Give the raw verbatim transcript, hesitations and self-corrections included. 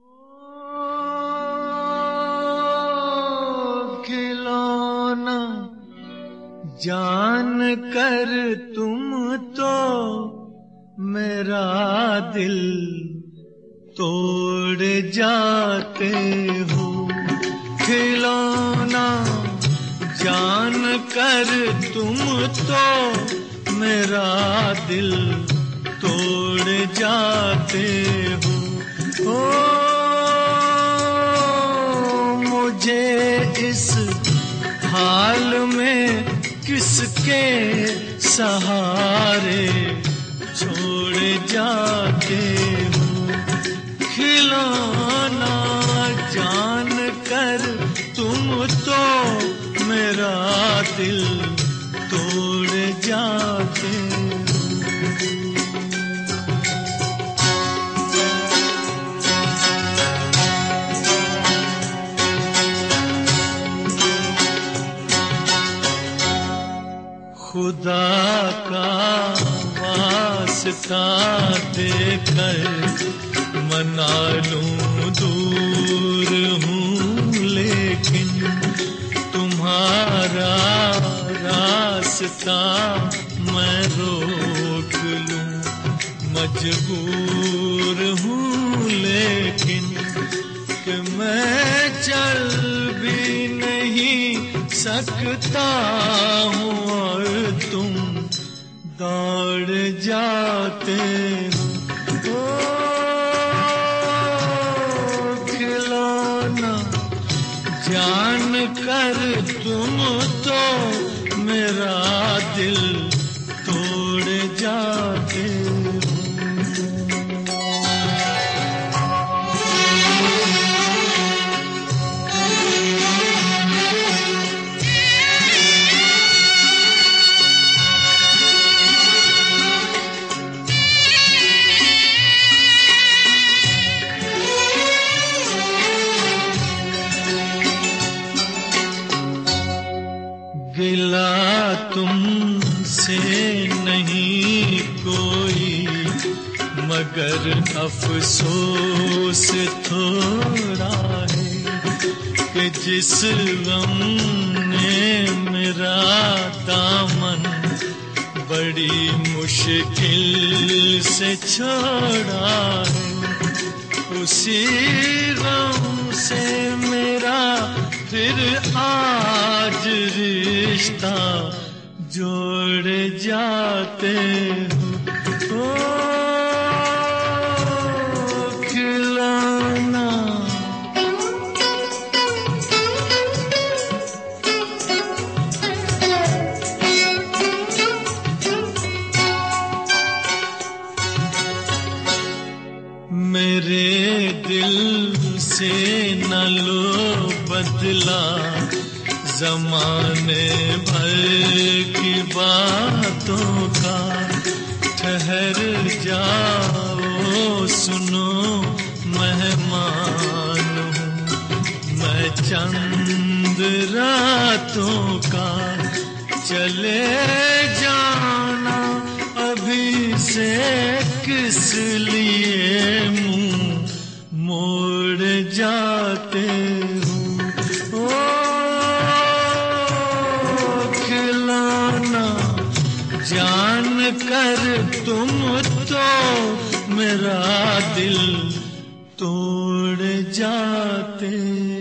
खिलौना जान कर तुम तो मेरा दिल तोड़ जाते हो। खिलौना जान कर तुम तो मेरा दिल तोड़ जाते हो। ओ मुझे इस हाल में किसके सहारे छोड़ जाते हो। खिलौना जान कर तुम तो मेरा दिल तोड़ जाते हो। खुदा का वास्ता देकर मना लूं दूर हूँ, लेकिन तुम्हारा रास्ता मैं रोक लूं मजबूर हूँ। लेकिन कि मैं चल भी नहीं सकता हूँ और तुम दौड़ जाते हो। खिलौना जान कर तुम तो मेरा दिल तोड़ जाते हो। गिला तुमसे नहीं कोई मगर अफसोस थोड़ा है कि जिस गम ने मेरा दामन बड़ी मुश्किल से छोड़ा है। उसी गम से मेरा फिर आज रिश्ता जोड़ जाते हो। ओ खिलौना मेरे दिल से न लो बदला ज़माने भर की बातों का। ठहर जाओ सुनो मेहमान हूँ मैं चंद रातों का। चले जाना अभी से किस लिए मुँह मोड़ जाते हो। ओ खिलौना जान कर तुम तो मेरा दिल तोड़ जाते